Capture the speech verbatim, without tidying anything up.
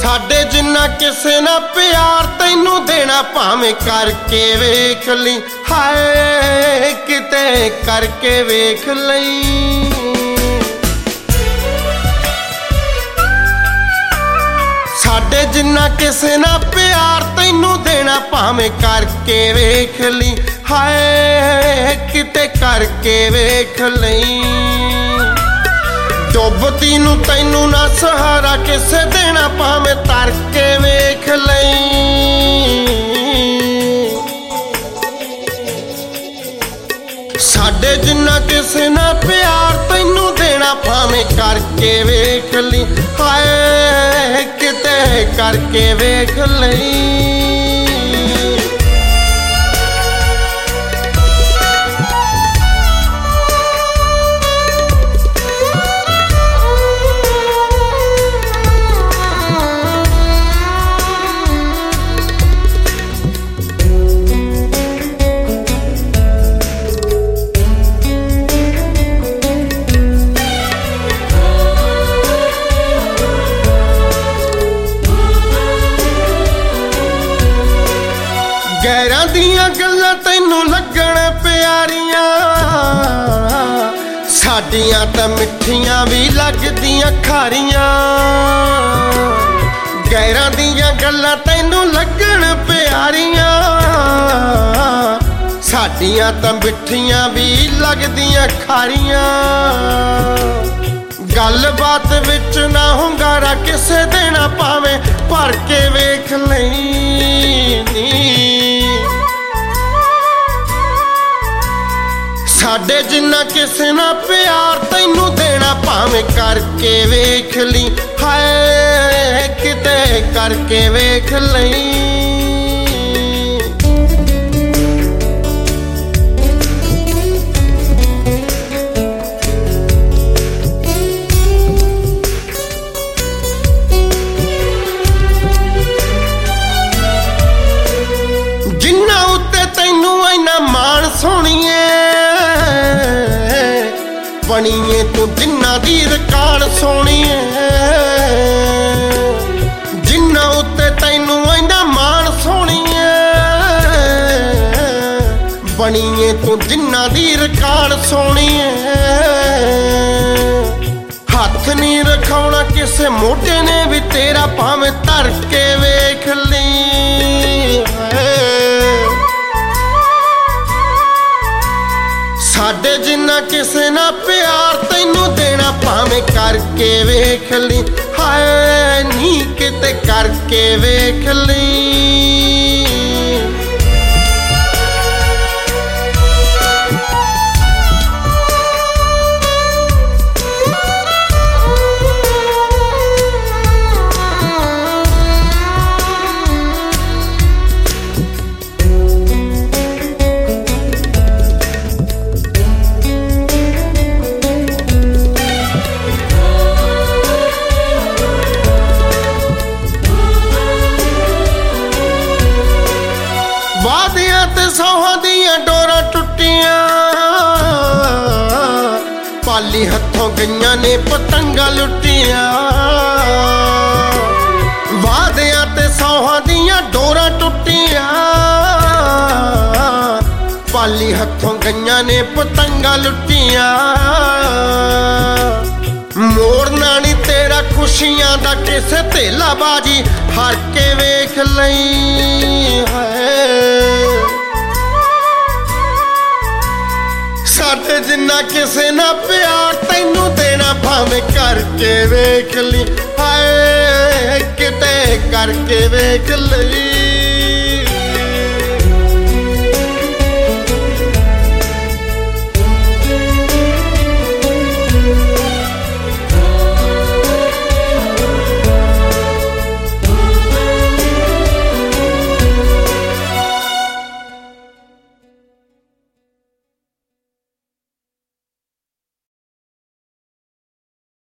ਸਾਡੇ ਜਿੰਨਾ ਕਿਸੇ ਨਾ ਪਿਆਰ ਤੈਨੂੰ ਦੇਣਾ ਭਾਵੇਂ ਕਰਕੇ ਵੇਖ ਲਈ ਹਾਏ ਕਿਤੇ ਕਰਕੇ ਵੇਖ ਲਈ ਸਾਡੇ ਜਿੰਨਾ ਕਿਸੇ ਨਾ ਪਿਆਰ ਤੈਨੂੰ ਦੇਣਾ ਭਾਵੇਂ ਕਰਕੇ ਵੇਖ ਲਈ ਹਾਏ ਕਿਤੇ ਕਰਕੇ ਵੇਖ ਲਈ ਡੁੱਬਦੀ ਨੂੰ ਤੈਨੂੰ ਨਾ ਸਹਾਰਾ ਕਿਸੇ ਦੇਣਾ ਭਾਵੇਂ ਤਰ ਕੇ ਵੇਖ ਲਈ ਸਾਡੇ ਜਿੰਨਾ ਕਿਸੇ ਨਾ ਪਿਆਰ ਤੈਨੂੰ ਦੇਣਾ ਭਾਵੇਂ ਕਰਕੇ ਵੇਖ ਲਈ ਹਾਏ ਕਿਤੇ ਕਰਕੇ ਵੇਖ ਲਈ ਗੈਰਾਂ ਦੀਆਂ ਗੱਲਾਂ ਤੈਨੂੰ ਲੱਗਣ ਪਿਆਰੀਆਂ ਸਾਡੀਆਂ ਤਾਂ ਮਿੱਠੀਆਂ ਵੀ ਲੱਗਦੀਆਂ ਖਾਰੀਆਂ ਗੈਰਾਂ ਦੀਆਂ ਗੱਲਾਂ ਤੈਨੂੰ ਲੱਗਣ ਪਿਆਰੀਆਂ ਸਾਡੀਆਂ ਤਾਂ ਮਿੱਠੀਆਂ ਵੀ ਲੱਗਦੀਆਂ ਖਾਰੀਆਂ ਗੱਲਬਾਤ ਵਿੱਚ ਨਾ ਹੁੰਗਾਰਾ ਕਿਸੇ ਦੇਣਾ ਭਾਵੇਂ ਭਰ ਕੇ ਵੇਖ ਲਈ ਸਾਡੇ ਜਿੰਨਾ ਕਿਸੇ ਨਾ ਪਿਆਰ ਤੈਨੂੰ ਦੇਣਾ ਭਾਵੇਂ ਕਰਕੇ ਵੇਖ ਲਈ ਹਾਏ ਕਿਤੇ ਕਰਕੇ ਵੇਖ ਲਈ ਜਿੰਨਾ ਉੱਤੇ ਤੈਨੂੰ ਇੰਨਾ ਮਾਣ ਸੋਹਣੀਏ ਬਣੀਏ ਤੂੰ ਜਿੰਨਾ ਦੀ ਰਿਕਾਰਡ ਸੋਹਣੀਏ ਜਿੰਨਾ ਉੱਤੇ ਤੈਨੂੰ ਇੰਨਾ ਮਾਣ ਸੋਹਣੀਏ ਬਣੀਏ ਤੂੰ ਜਿੰਨਾ ਦੀ ਰਿਕਾਰਡ ਸੋਹਣੀਏ ਹੱਥ ਨਹੀਂ ਰਖਾਉਣਾ ਕਿਸੇ ਮੋਢੇ ਨੇ ਵੀ ਤੇਰਾ ਭਾਵੇਂ ਧਰ ਕੇ ਵੇਖ ਲਈ ਸਾਡੇ ਜਿੰਨਾ ਕਿਸੇ ਨਾ ਪਿਆਰ ਤੈਨੂੰ ਦੇਣਾ ਭਾਵੇਂ ਕਰਕੇ ਵੇਖ ਲਈ ਹਾਏ ਨੀ ਕਿਤੇ ਕਰਕੇ ਵੇਖ ਲਈ ਵਾਅਦਿਆਂ ਤੇ ਸੌਹਾਂ ਦੀਆਂ ਡੋਰਾਂ ਟੁੱਟੀਆਂ ਪਾਲੀ ਹੱਥੋਂ ਗਈਆਂ ਨੇ ਪਤੰਗਾਂ ਲੁੱਟੀਆਂ ਵਾਅਦਿਆਂ ਤੇ ਸੌਹਾਂ ਦੀਆਂ ਡੋਰਾਂ ਟੁੱਟੀਆਂ ਪਾਲੀ ਹੱਥੋਂ ਗਈਆਂ ਨੇ ਪਤੰਗਾਂ ਲੁੱਟੀਆਂ ਮੋੜਨਾ ਨੀ ਤੇਰਾ ਖੁਸ਼ੀਆਂ ਦਾ ਕਿਸੇ ਧੇਲਾ ਬਾਜੀ ਹਰ ਕੇ ਵੇਖ ਲਈ ਸਾਡੇ ਜਿੰਨਾ ਕਿਸੇ ਨਾ ਪਿਆਰ ਤੈਨੂੰ ਦੇਣਾ ਭਾਵੇਂ ਕਰਕੇ ਵੇਖ ਲਈ ਹਾਏ ਕਿਤੇ ਕਰਕੇ ਵੇਖ ਲਈ